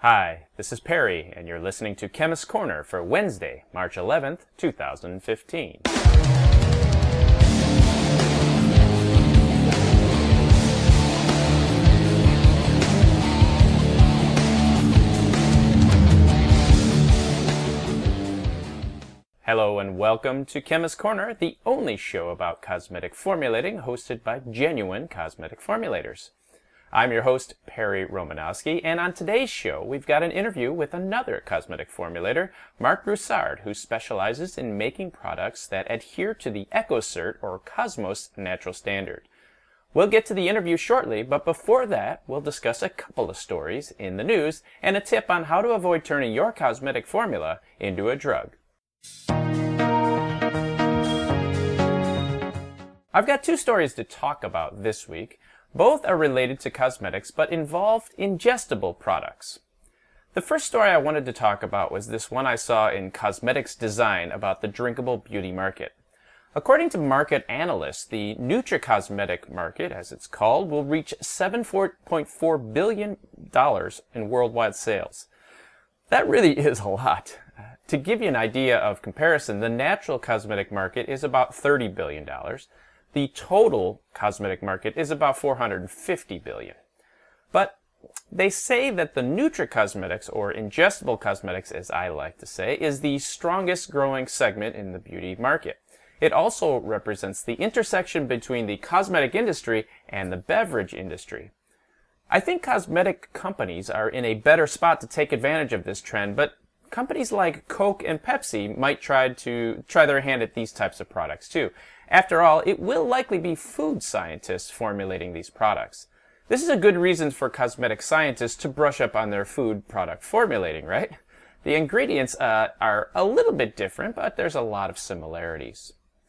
Hi, this is Perry, and you're listening to Chemist Corner for Wednesday, March 11th, 2015. Hello and welcome to Chemist Corner, the only show about cosmetic formulating hosted by genuine cosmetic formulators. I'm your host, Perry Romanowski, and on today's show, we've got an interview with another cosmetic formulator, Marc Broussard, who specializes in making products that adhere to the EcoCert or Cosmos natural standard. We'll get to the interview shortly, but before that, we'll discuss a couple of stories in the news and a tip on how to avoid turning your cosmetic formula into a drug. I've got two stories to talk about this week. Both are related to cosmetics, but involved ingestible products. The first story I wanted to talk about was this one I saw in Cosmetics Design about the drinkable beauty market. According to market analysts, the nutricosmetic market, as it's called, will reach $7.4 billion in worldwide sales. That really is a lot. To give you an idea of comparison, the natural cosmetic market is about $30 billion. The total cosmetic market is about $450 billion. But they say that the nutricosmetics, or ingestible cosmetics as I like to say, is the strongest growing segment in the beauty market. It also represents the intersection between the cosmetic industry and the beverage industry. I think cosmetic companies are in a better spot to take advantage of this trend, but companies like Coke and Pepsi might try their hand at these types of products too. After all, it will likely be food scientists formulating these products. This is a good reason for cosmetic scientists to brush up on their food product formulating, right? The ingredients are a little bit different, but there's a lot of similarities.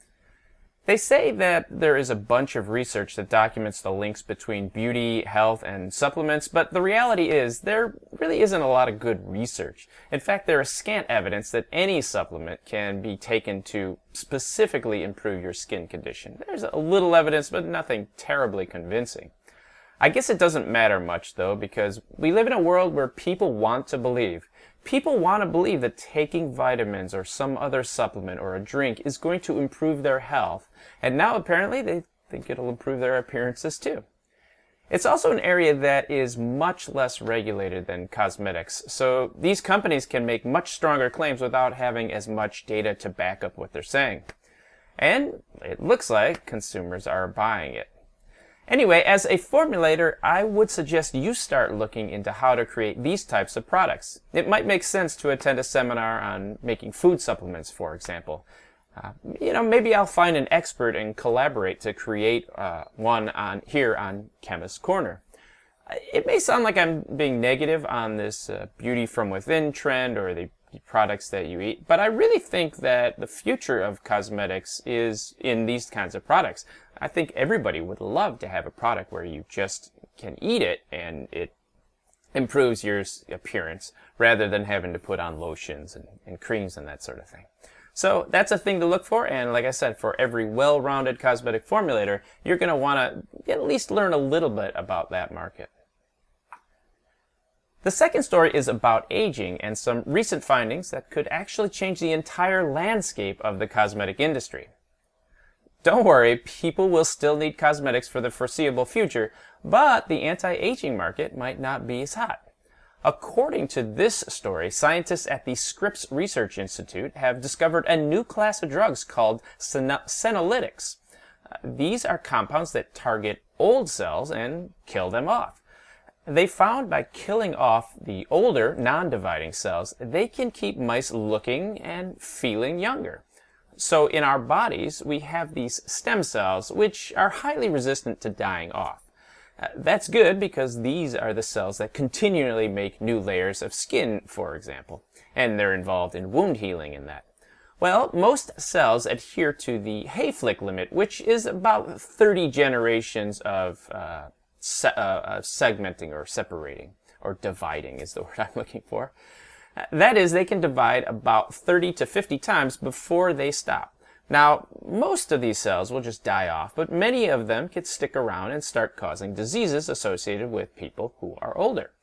They say that there is a bunch of research that documents the links between beauty, health, and supplements, but the reality is there really isn't a lot of good research. In fact, there is scant evidence that any supplement can be taken to specifically improve your skin condition. There's a little evidence, but nothing terribly convincing. I guess it doesn't matter much, though, because we live in a world where people want to believe. People want to believe that taking vitamins or some other supplement or a drink is going to improve their health, and now apparently they think it'll improve their appearances too. It's also an area that is much less regulated than cosmetics, so these companies can make much stronger claims without having as much data to back up what they're saying. And it looks like consumers are buying it. Anyway, as a formulator, I would suggest you start looking into how to create these types of products. It might make sense to attend a seminar on making food supplements, for example. Maybe I'll find an expert and collaborate to create one here on Chemist Corner. It may sound like I'm being negative on this beauty from within trend or the products that you eat, but I really think that the future of cosmetics is in these kinds of products. I think everybody would love to have a product where you just can eat it and it improves your appearance rather than having to put on lotions and creams and that sort of thing. So that's a thing to look for, and like I said, for every well-rounded cosmetic formulator, you're going to want to at least learn a little bit about that market. The second story is about aging and some recent findings that could actually change the entire landscape of the cosmetic industry. Don't worry, people will still need cosmetics for the foreseeable future, but the anti-aging market might not be as hot. According to this story, scientists at the Scripps Research Institute have discovered a new class of drugs called senolytics. These are compounds that target old cells and kill them off. They found by killing off the older, non-dividing cells, they can keep mice looking and feeling younger. So in our bodies, we have these stem cells, which are highly resistant to dying off. That's good because these are the cells that continually make new layers of skin, for example, and they're involved in wound healing in that. Well, most cells adhere to the Hayflick limit, which is about 30 generations of segmenting or separating, or dividing is the word I'm looking for. That is, they can divide about 30 to 50 times before they stop. Now, most of these cells will just die off, but many of them can stick around and start causing diseases associated with people who are older.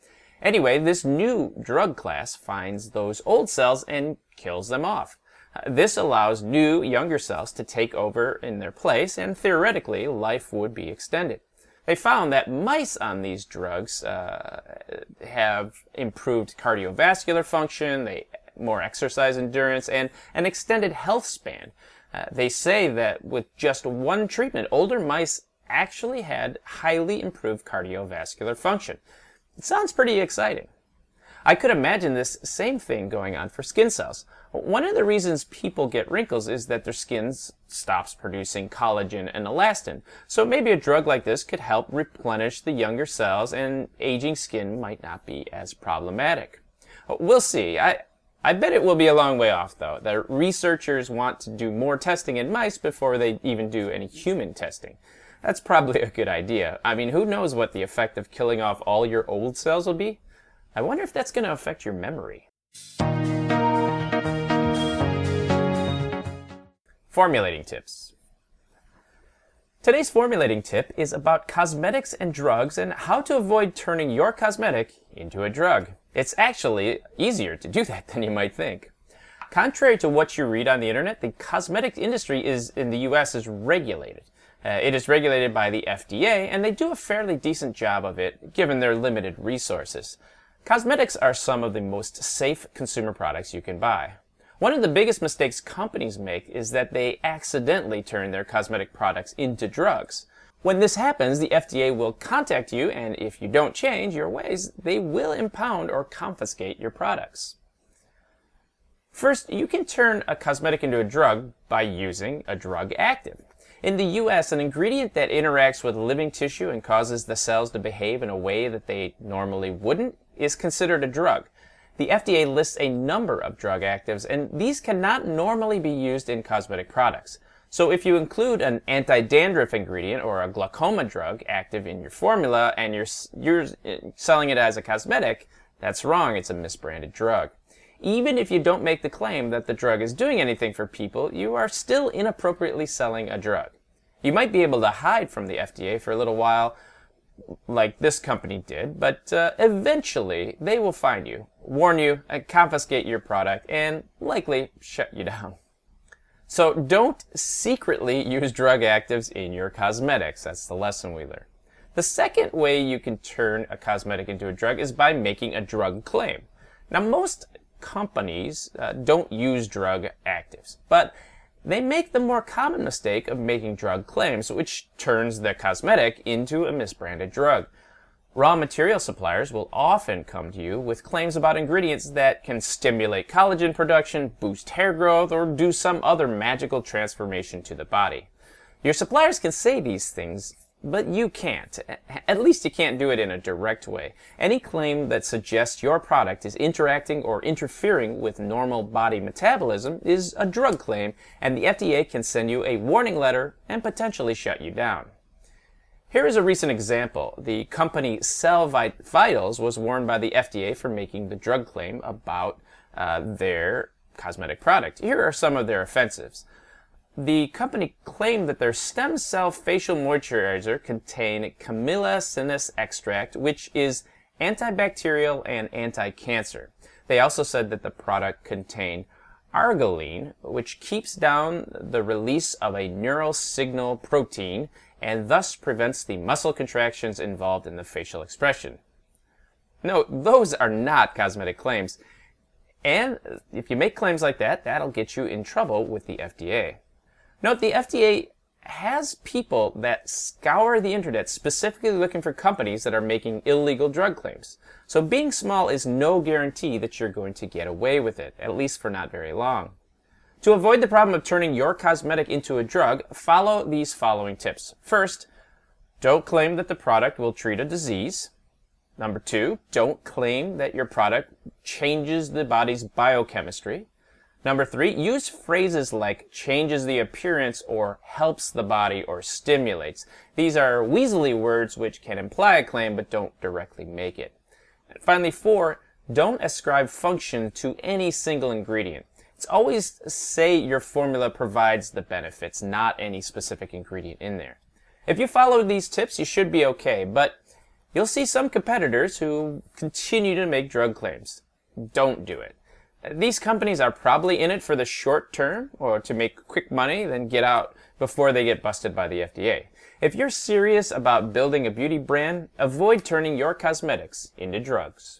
Anyway, this new drug class finds those old cells and kills them off. This allows new, younger cells to take over in their place, and theoretically, life would be extended. They found that mice on these drugs have improved cardiovascular function, more exercise endurance, and an extended health span. They say that with just one treatment, older mice actually had highly improved cardiovascular function. It sounds pretty exciting. I could imagine this same thing going on for skin cells. One of the reasons people get wrinkles is that their skin stops producing collagen and elastin. So maybe a drug like this could help replenish the younger cells, and aging skin might not be as problematic. We'll see. I bet it will be a long way off, though. The researchers want to do more testing in mice before they even do any human testing. That's probably a good idea. I mean, who knows what the effect of killing off all your old cells will be? I wonder if that's going to affect your memory. Formulating tips. Today's formulating tip is about cosmetics and drugs and how to avoid turning your cosmetic into a drug. It's actually easier to do that than you might think. Contrary to what you read on the internet, the cosmetic industry in the US is regulated. It is regulated by the FDA, and they do a fairly decent job of it, given their limited resources. Cosmetics are some of the most safe consumer products you can buy. One of the biggest mistakes companies make is that they accidentally turn their cosmetic products into drugs. When this happens, the FDA will contact you, and if you don't change your ways, they will impound or confiscate your products. First, you can turn a cosmetic into a drug by using a drug active. In the US, an ingredient that interacts with living tissue and causes the cells to behave in a way that they normally wouldn't is considered a drug. The FDA lists a number of drug actives, and these cannot normally be used in cosmetic products. So if you include an anti-dandruff ingredient or a glaucoma drug active in your formula and you're selling it as a cosmetic, that's wrong. It's a misbranded drug. Even if you don't make the claim that the drug is doing anything for people, you are still inappropriately selling a drug. You might be able to hide from the FDA for a little while, like this company did, but eventually they will find you, warn you, confiscate your product, and likely shut you down. So don't secretly use drug actives in your cosmetics. That's the lesson we learned. The second way you can turn a cosmetic into a drug is by making a drug claim. Now, most companies don't use drug actives, but they make the more common mistake of making drug claims, which turns their cosmetic into a misbranded drug. Raw material suppliers will often come to you with claims about ingredients that can stimulate collagen production, boost hair growth, or do some other magical transformation to the body. Your suppliers can say these things, but you can't. At least you can't do it in a direct way. Any claim that suggests your product is interacting or interfering with normal body metabolism is a drug claim, and the FDA can send you a warning letter and potentially shut you down. Here is a recent example. The company Cell Vitals was warned by the FDA for making the drug claim about their cosmetic product. Here are some of their offenses. The company claimed that their stem cell facial moisturizer contained Camellia sinensis extract, which is antibacterial and anti-cancer. They also said that the product contained arginine, which keeps down the release of a neural signal protein and thus prevents the muscle contractions involved in the facial expression. No, those are not cosmetic claims. And if you make claims like that, that'll get you in trouble with the FDA. Note, the FDA has people that scour the internet specifically looking for companies that are making illegal drug claims. So being small is no guarantee that you're going to get away with it, at least for not very long. To avoid the problem of turning your cosmetic into a drug, follow these following tips. First, don't claim that the product will treat a disease. Number 2, don't claim that your product changes the body's biochemistry. Number 3, use phrases like changes the appearance or helps the body or stimulates. These are weaselly words which can imply a claim but don't directly make it. And finally, 4, don't ascribe function to any single ingredient. It's always say your formula provides the benefits, not any specific ingredient in there. If you follow these tips, you should be okay, but You'll see some competitors who continue to make drug claims. Don't do it. These companies are probably in it for the short term or to make quick money, then get out before they get busted by the FDA. If you're serious about building a beauty brand, avoid turning your cosmetics into drugs.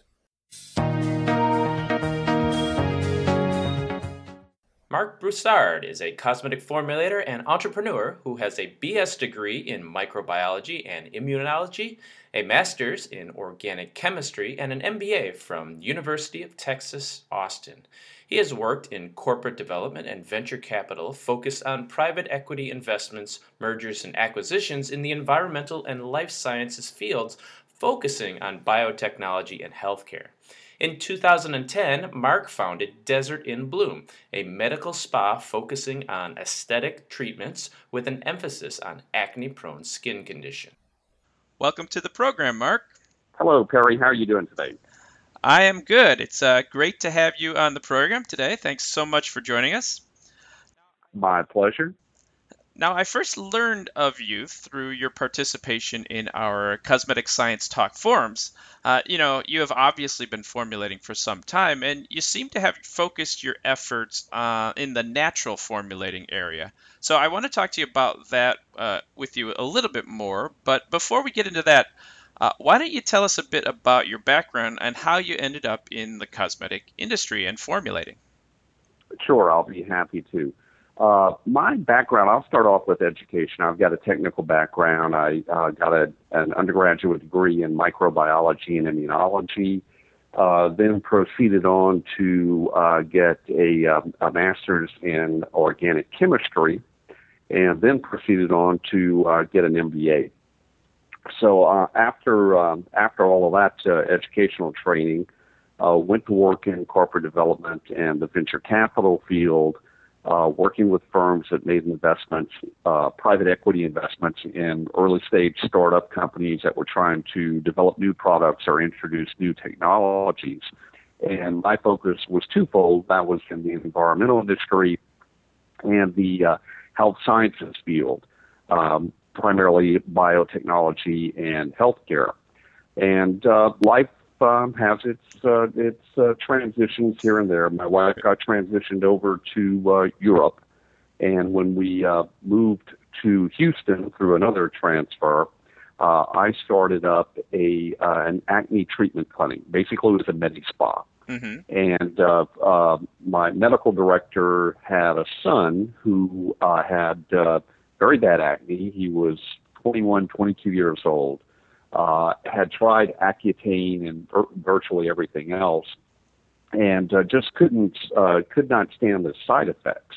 Mark Broussard is a cosmetic formulator and entrepreneur who has a BS degree in microbiology and immunology, a master's in organic chemistry, and an MBA from University of Texas, Austin. He has worked in corporate development and venture capital focused on private equity investments, mergers, and acquisitions in the environmental and life sciences fields, focusing on biotechnology and healthcare. In 2010, Mark founded Desert in Bloom, a medical spa focusing on aesthetic treatments with an emphasis on acne-prone skin condition. Welcome to the program, Mark. Hello, Perry. How are you doing today? I am good. It's great to have you on the program today. Thanks so much for joining us. My pleasure. Now, I first learned of you through your participation in our Cosmetic Science Talk forums. You have obviously been formulating for some time, and you seem to have focused your efforts in the natural formulating area. So I want to talk to you about that with you a little bit more. But before we get into that, why don't you tell us a bit about your background and how you ended up in the cosmetic industry and formulating? Sure, I'll be happy to. My background, I'll start off with education. I've got a technical background. I got an undergraduate degree in microbiology and immunology, then proceeded on to get a master's in organic chemistry, and then proceeded on to get an MBA. So after all of that educational training, went to work in corporate development and the venture capital field, working with firms that made investments, private equity investments in early stage startup companies that were trying to develop new products or introduce new technologies. And my focus was twofold. That was in the environmental industry and the health sciences field, primarily biotechnology and healthcare. And life has its transitions here and there. My wife got transitioned over to Europe, and when we moved to Houston through another transfer, I started up an acne treatment clinic. Basically, it was a medi-spa. Mm-hmm. And my medical director had a son who had very bad acne. He was 21, 22 years old. Had tried Accutane and virtually everything else, and just could not stand the side effects.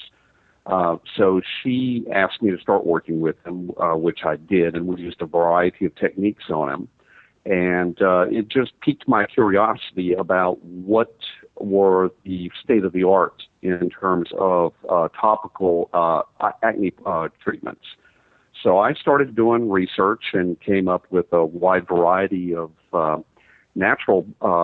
So she asked me to start working with him, which I did, and we used a variety of techniques on him. And it just piqued my curiosity about what were the state of the art in terms of topical acne treatments. So I started doing research and came up with a wide variety of natural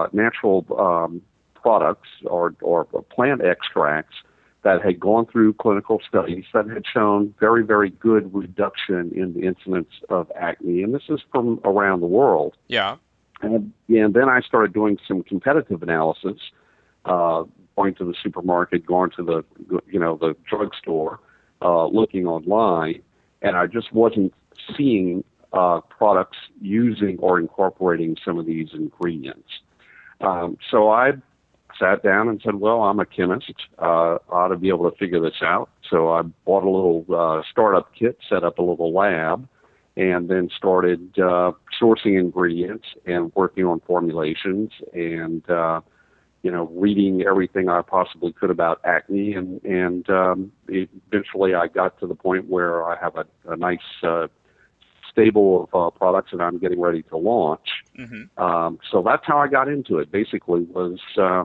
products or plant extracts that had gone through clinical studies that had shown very, very good reduction in the incidence of acne. And this is from around the world. Yeah. And then I started doing some competitive analysis, going to the supermarket, going to the drugstore, looking online. And I just wasn't seeing products using or incorporating some of these ingredients. So I sat down and said, well, I'm a chemist. I ought to be able to figure this out. So I bought a little startup kit, set up a little lab, and then started sourcing ingredients and working on formulations and reading everything I possibly could about acne, and eventually I got to the point where I have a nice stable of products that I'm getting ready to launch. Mm-hmm. So that's how I got into it. Basically, was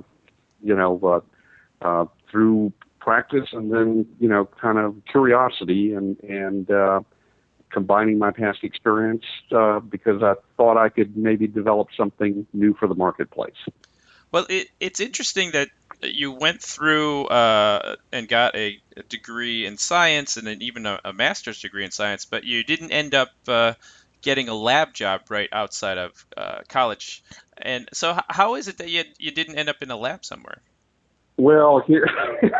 through practice and then kind of curiosity and combining my past experience because I thought I could maybe develop something new for the marketplace. Well, it's interesting that you went through and got a degree in science and then even a master's degree in science, but you didn't end up getting a lab job right outside of college. And so, how is it that you didn't end up in a lab somewhere? Well, here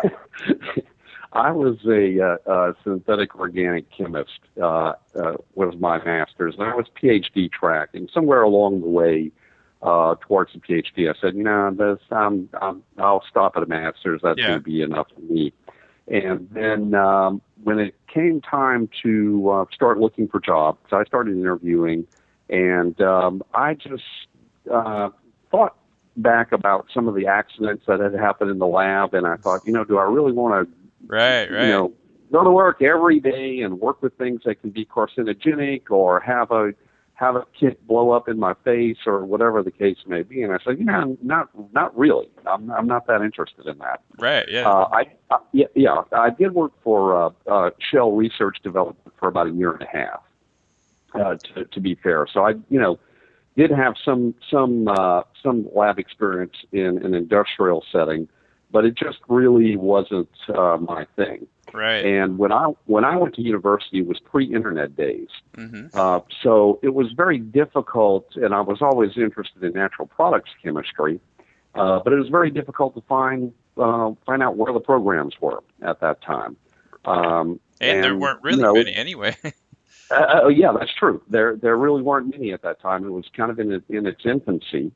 I was a synthetic organic chemist. Was my master's, and I was PhD track. And somewhere along the way, towards the PhD, I said, I'll stop at a master's. That's going Yeah. to be enough for me. And then when it came time to start looking for jobs, I started interviewing, and I just thought back about some of the accidents that had happened in the lab, and I thought, do I really want to, Right, right. go to work every day and work with things that can be carcinogenic or have a kit blow up in my face or whatever the case may be? And I said, not really. I'm not that interested in that. Right, yeah. I did work for Shell Research Development for about a year and a half. To be fair, so I did have some lab experience in an industrial setting, but it just really wasn't my thing. Right. And when I went to university, it was pre-internet days, Hmm. so it was very difficult. And I was always interested in natural products chemistry, but it was very difficult to find out where the programs were at that time. And there weren't really many anyway. Yeah, that's true. There really weren't many at that time. It was kind of in its infancy,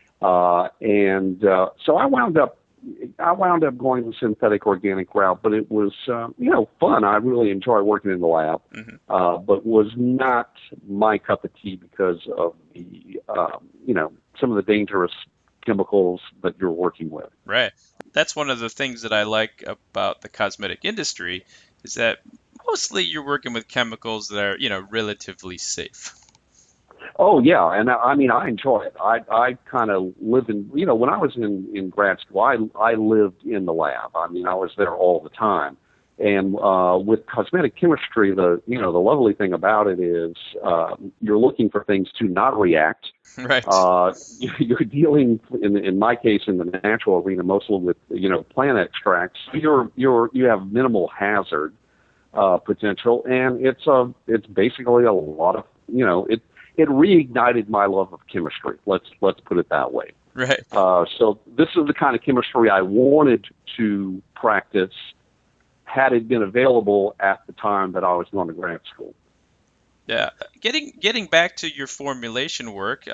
so I wound up going the synthetic organic route. But it was fun. I really enjoy working in the lab, but was not my cup of tea because of the some of the dangerous chemicals that you're working with. Right. That's one of the things that I like about the cosmetic industry is that mostly you're working with chemicals that are, relatively safe. Oh yeah, and I mean I enjoy it. I kind of live in when I was in grad school, I lived in the lab. I mean I was there all the time. And with cosmetic chemistry, the lovely thing about it is you're looking for things to not react. Right. You're dealing in my case in the natural arena mostly with plant extracts. You have minimal hazard potential, and it's basically a lot of it reignited my love of chemistry. Let's put it that way. Right. So this is the kind of chemistry I wanted to practice had it been available at the time that I was going to grad school. Yeah. Getting back to your formulation work,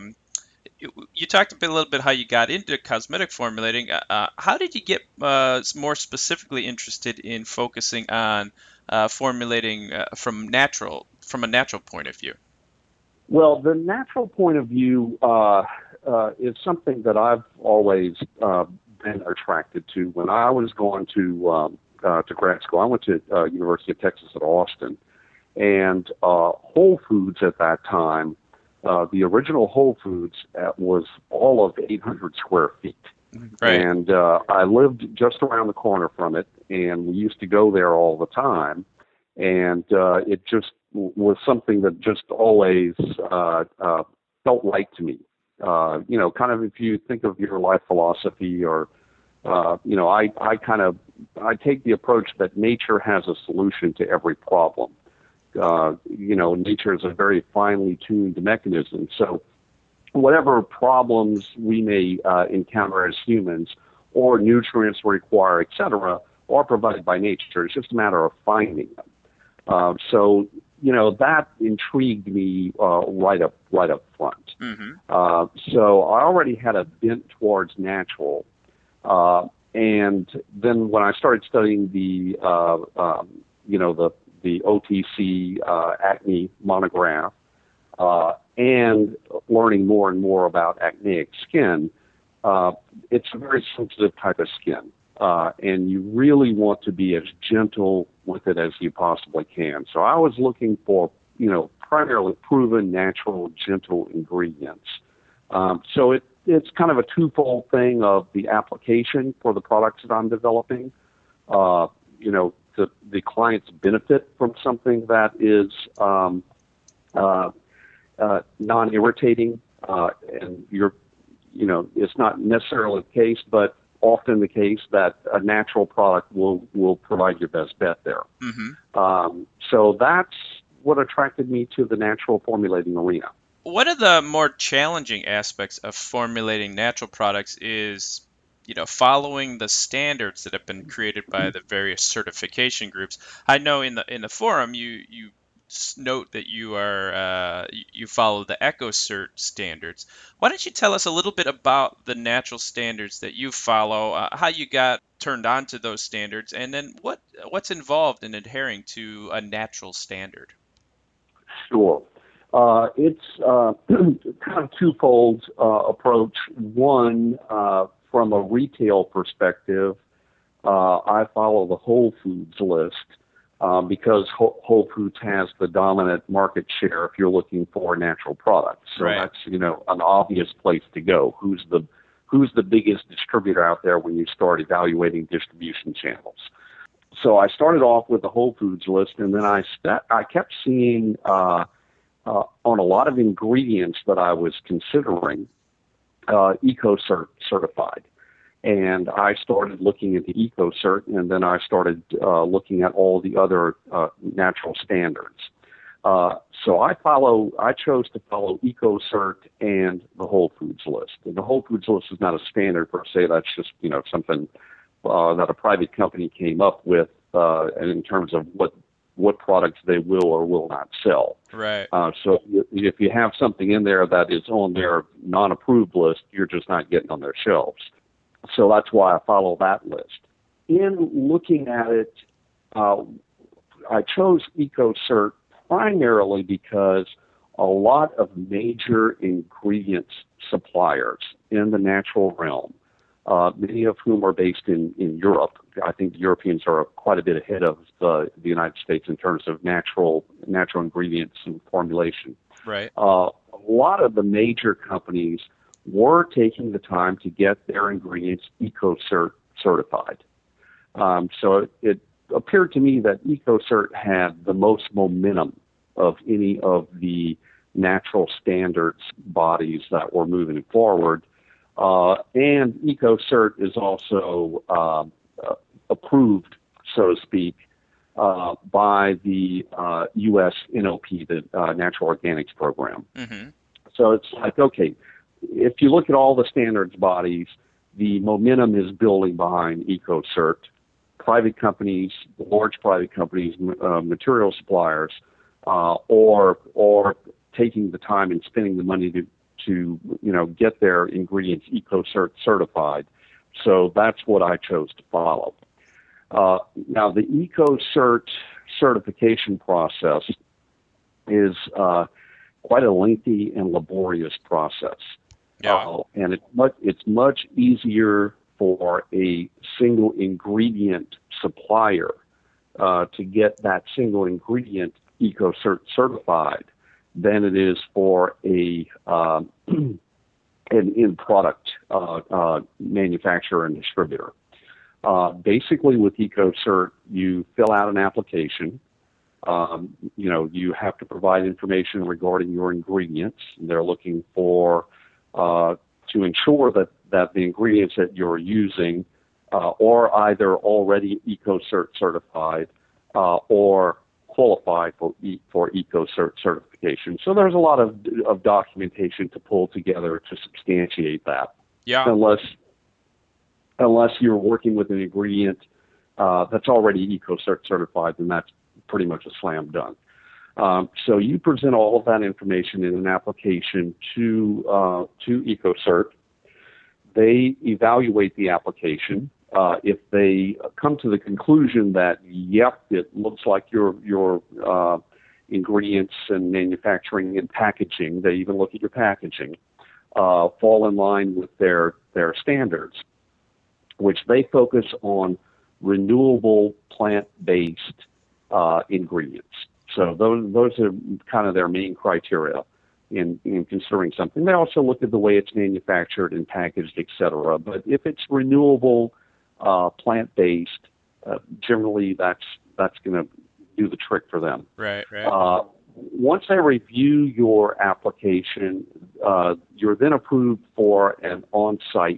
you talked a little bit how you got into cosmetic formulating. How did you get more specifically interested in focusing on formulating from a natural point of view? Well, the natural point of view is something that I've always been attracted to. When I was going to grad school, I went to University of Texas at Austin, and Whole Foods at that time, the original Whole Foods was all of 800 square feet. Right. And I lived just around the corner from it, and we used to go there all the time. And it just was something that just always felt right to me. Kind of if you think of your life philosophy or, I take the approach that nature has a solution to every problem. Nature is a very finely tuned mechanism. So whatever problems we may encounter as humans or nutrients require, et cetera, are provided by nature. It's just a matter of finding them. So that intrigued me right up front. Mm-hmm. So I already had a bent towards natural. And then when I started studying the OTC acne monograph and learning more and more about acneic skin, it's a very sensitive type of skin. And you really want to be as gentle with it as you possibly can. So I was looking for, primarily proven, natural, gentle ingredients. So it's kind of a twofold thing of the application for the products that I'm developing. The clients benefit from something that is non-irritating, and it's not necessarily the case, but often the case that a natural product will provide your best bet there. Mm-hmm. So that's what attracted me to the natural formulating arena. One of the more challenging aspects of formulating natural products is, following the standards that have been created by the various certification groups. I know in the forum you note that you follow the EcoCert standards. Why don't you tell us a little bit about the natural standards that you follow, how you got turned on to those standards, and then what's involved in adhering to a natural standard? Sure. It's kind of twofold approach. One, from a retail perspective, I follow the Whole Foods list because Whole Foods has the dominant market share if you're looking for natural products. So Right. that's an obvious place to go. Who's the biggest distributor out there when you start evaluating distribution channels? So I started off with the Whole Foods list, and then I kept seeing on a lot of ingredients that I was considering EcoCert certified. And I started looking at the EcoCert, and then I started looking at all the other natural standards. So I chose to follow EcoCert and the Whole Foods list. And the Whole Foods list is not a standard per se. That's just something that a private company came up with in terms of what products they will or will not sell. Right. So if you have something in there that is on their non-approved list, you're just not getting on their shelves. So that's why I follow that list. In looking at it, I chose EcoCert primarily because a lot of major ingredients suppliers in the natural realm, many of whom are based in Europe. I think the Europeans are quite a bit ahead of the United States in terms of natural ingredients and formulation. Right. A lot of the major companies were taking the time to get their ingredients EcoCert certified. So it appeared to me that EcoCert had the most momentum of any of the natural standards bodies that were moving forward. And EcoCert is also approved, so to speak, by the U.S. NOP, the Natural Organics Program. Mm-hmm. So it's like, okay, if you look at all the standards bodies, the momentum is building behind EcoCert. Private companies, large private companies, material suppliers, or taking the time and spending the money to get their ingredients EcoCert certified. So that's what I chose to follow. Now, the EcoCert certification process is quite a lengthy and laborious process. Yeah. And it's much easier for a single ingredient supplier to get that single ingredient EcoCert certified than it is for an in-product manufacturer and distributor. Basically, with EcoCert, you fill out an application. You have to provide information regarding your ingredients. They're looking for to ensure that the ingredients that you're using are either already EcoCert certified or qualify for EcoCert certification. So there's a lot of documentation to pull together to substantiate that. Yeah. Unless you're working with an ingredient that's already EcoCert certified, then that's pretty much a slam dunk. So you present all of that information in an application to EcoCert. They evaluate the application. If they come to the conclusion that, yep, it looks like your ingredients and manufacturing and packaging, they even look at your packaging, fall in line with their standards, which they focus on renewable plant-based ingredients. So those are kind of their main criteria in considering something. They also look at the way it's manufactured and packaged, et cetera. But if it's renewable, plant-based, generally that's going to do the trick for them. Right. Once they review your application, you're then approved for an on-site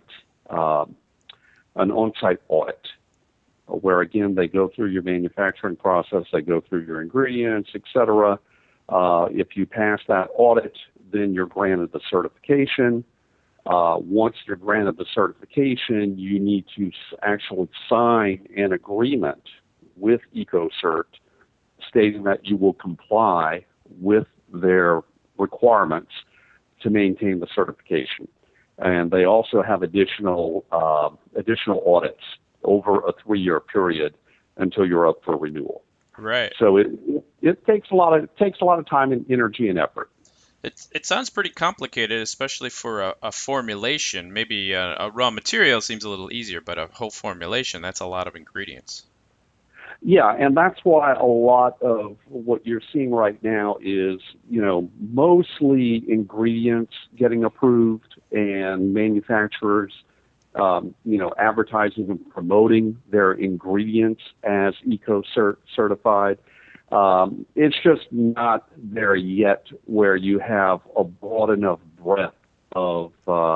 audit, where again they go through your manufacturing process, they go through your ingredients, et cetera, If you pass that audit, then you're granted the certification. Once you're granted the certification, you need to actually sign an agreement with EcoCert stating that you will comply with their requirements to maintain the certification. And they also have additional audits over a 3-year period until you're up for renewal. Right. So it takes a lot of time and energy and effort. It sounds pretty complicated, especially for a formulation. Maybe a raw material seems a little easier, but a whole formulation, that's a lot of ingredients. Yeah, and that's why a lot of what you're seeing right now is, mostly ingredients getting approved and manufacturers, advertising and promoting their ingredients as EcoCert certified. It's just not there yet where you have a broad enough breadth of,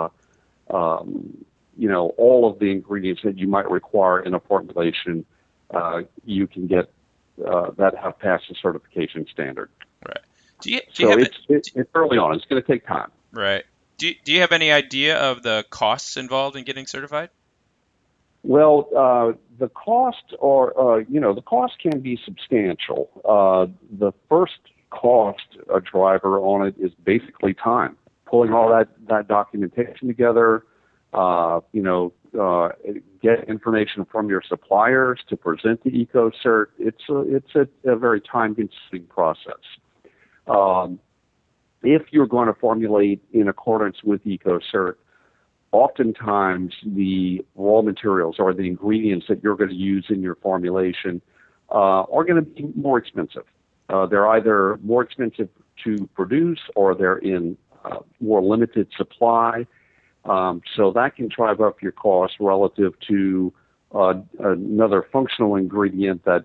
all of the ingredients that you might require in a formulation. You can get that have passed the certification standard. Right. It's early on. It's going to take time. Right. Do you have any idea of the costs involved in getting certified? Well, the cost can be substantial. The first cost driver on it is basically time, pulling all that documentation together. Get information from your suppliers to present to EcoCert. It's a very time-consuming process. If you're going to formulate in accordance with EcoCert, oftentimes the raw materials or the ingredients that you're going to use in your formulation are going to be more expensive. They're either more expensive to produce or they're in more limited supply. So that can drive up your cost relative to another functional ingredient that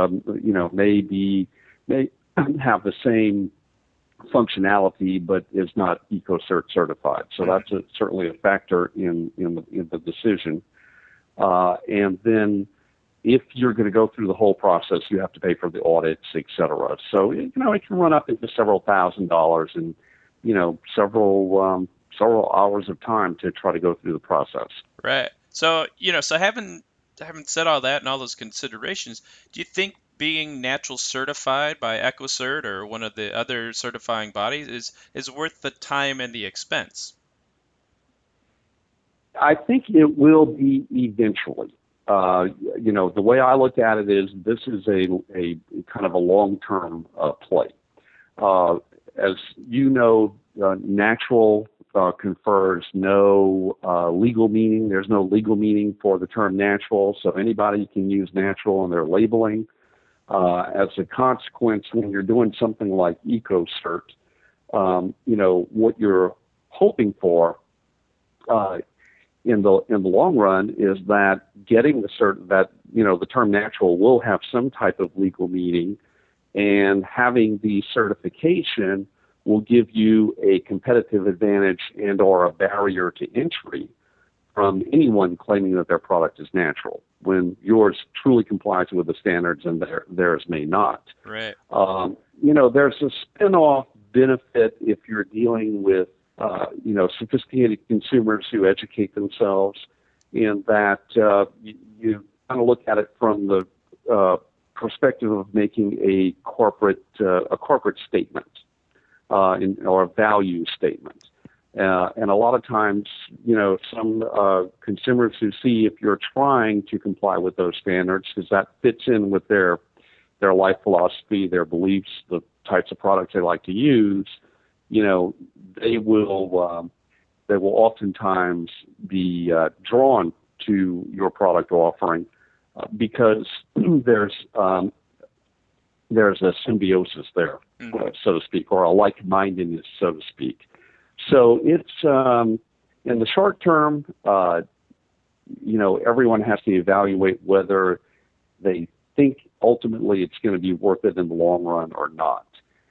may have the same functionality but is not EcoCert certified. So that's certainly a factor in the decision. And then if you're going to go through the whole process, you have to pay for the audits, et cetera. So it can run up into several $1,000s and several hours of time to try to go through the process. Right. So, having said all that and all those considerations, do you think being natural certified by EcoCert or one of the other certifying bodies is worth the time and the expense? I think it will be eventually. The way I look at it is this is a kind of a long-term play. As you know, natural confers no legal meaning. There's no legal meaning for the term natural, so anybody can use natural in their labeling. As a consequence, when you're doing something like EcoCert, what you're hoping for in the long run is that getting the term natural will have some type of legal meaning, and having the certification will give you a competitive advantage and or a barrier to entry from anyone claiming that their product is natural when yours truly complies with the standards and theirs may not. Right. There's a spin-off benefit if you're dealing with, sophisticated consumers who educate themselves, in that you kind of look at it from the perspective of making a corporate statement. Or a value statement. And a lot of times, some consumers who see if you're trying to comply with those standards, because that fits in with their life philosophy, their beliefs, the types of products they like to use, they will oftentimes be drawn to your product offering because there's a symbiosis there, so to speak, or a like-mindedness, so to speak. So it's in the short term, everyone has to evaluate whether they think ultimately it's going to be worth it in the long run or not.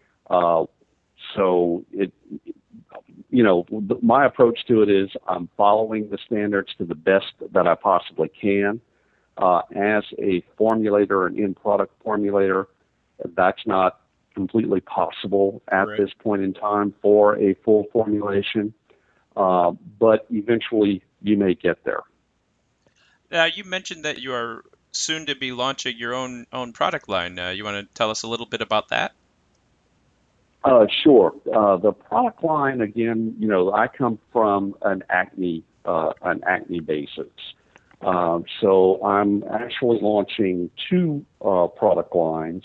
My approach to it is I'm following the standards to the best that I possibly can. As a formulator, an in-product formulator, that's not completely possible at Right. this point in time for a full formulation, but eventually you may get there. Now, you mentioned that you are soon to be launching your own product line. You want to tell us a little bit about that? Sure. The product line, again, I come from an acne basis. So I'm actually launching two product lines.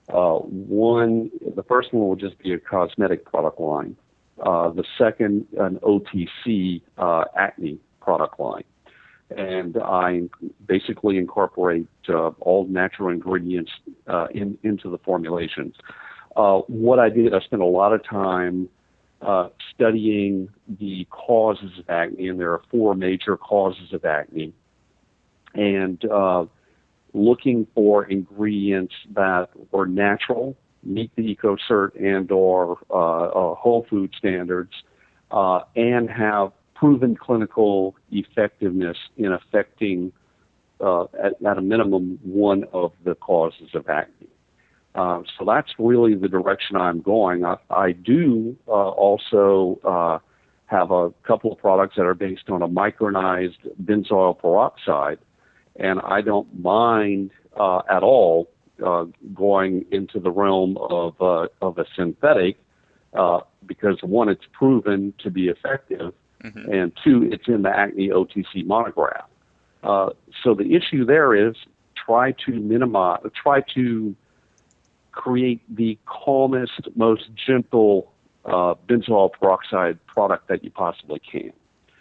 The first one will just be a cosmetic product line. The second, an OTC acne product line. And I basically incorporate all natural ingredients into the formulations. What I did, I spent a lot of time studying the causes of acne, and there are four major causes of acne, and looking for ingredients that were natural, meet the EcoCert and or whole food standards, and have proven clinical effectiveness in affecting, at a minimum, one of the causes of acne. So that's really the direction I'm going. I do also have a couple of products that are based on a micronized benzoyl peroxide, and I don't mind at all going into the realm of a synthetic because, one, it's proven to be effective, and two, it's in the acne OTC monograph. So the issue there is try to create the calmest, most gentle benzoyl peroxide product that you possibly can.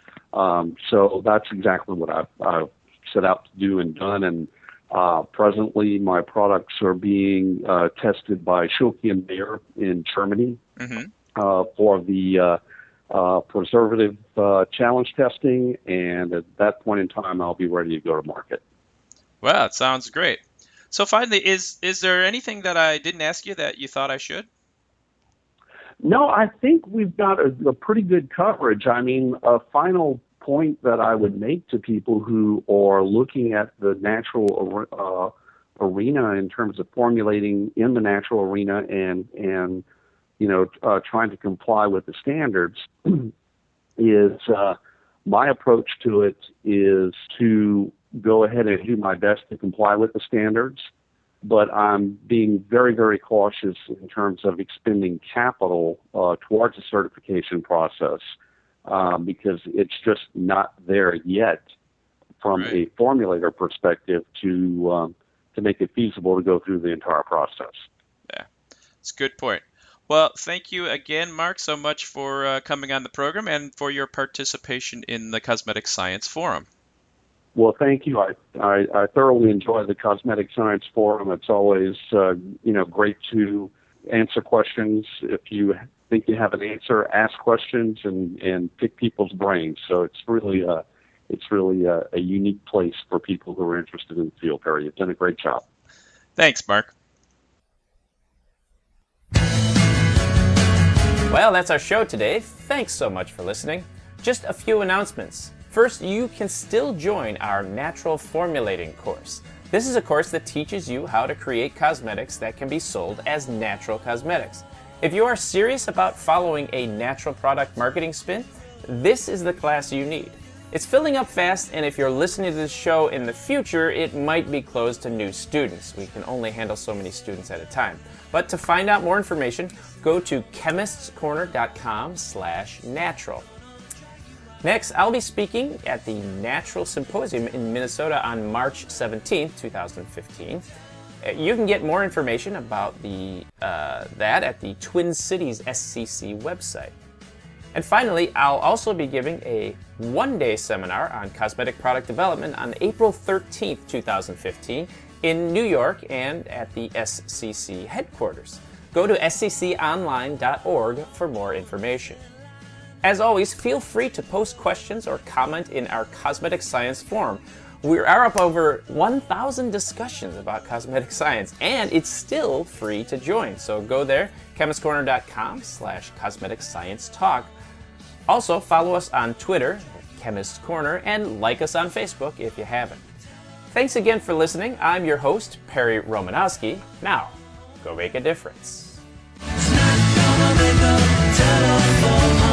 So that's exactly what I've set out to do and done. And presently, my products are being tested by Schülke and Bayer in Germany for the preservative challenge testing. And at that point in time, I'll be ready to go to market. Wow, it sounds great. So finally, is there anything that I didn't ask you that you thought I should? No, I think we've got a pretty good coverage. I mean, a final point that I would make to people who are looking at the natural arena in terms of formulating in the natural arena and trying to comply with the standards is my approach to it is to go ahead and do my best to comply with the standards, but I'm being very, very cautious in terms of expending capital towards the certification process because it's just not there yet from a formulator perspective to make it feasible to go through the entire process. Yeah, it's a good point. Well, thank you again, Mark, so much for coming on the program and for your participation in the Cosmetic Science Forum. Well, thank you. I thoroughly enjoy the Cosmetic Science Forum. It's always great to answer questions. If you think you have an answer, ask questions and pick people's brains. So it's really a unique place for people who are interested in the field, Perry. You've done a great job. Thanks, Mark. Well, that's our show today. Thanks so much for listening. Just a few announcements. First, you can still join our Natural Formulating course. This is a course that teaches you how to create cosmetics that can be sold as natural cosmetics. If you are serious about following a natural product marketing spin, this is the class you need. It's filling up fast, and if you're listening to this show in the future, it might be closed to new students. We can only handle so many students at a time. But to find out more information, go to chemistscorner.com/natural. Next, I'll be speaking at the Natural Symposium in Minnesota on March 17th, 2015. You can get more information about that at the Twin Cities SCC website. And finally, I'll also be giving a one-day seminar on cosmetic product development on April 13th, 2015 in New York and at the SCC headquarters. Go to scconline.org for more information. As always, feel free to post questions or comment in our Cosmetic Science Forum. We are up over 1,000 discussions about cosmetic science, and it's still free to join. So go there, chemistscorner.com/cosmetic science talk. Also, follow us on Twitter, Chemist Corner, and like us on Facebook if you haven't. Thanks again for listening. I'm your host, Perry Romanowski. Now, go make a difference. gonna make a telephone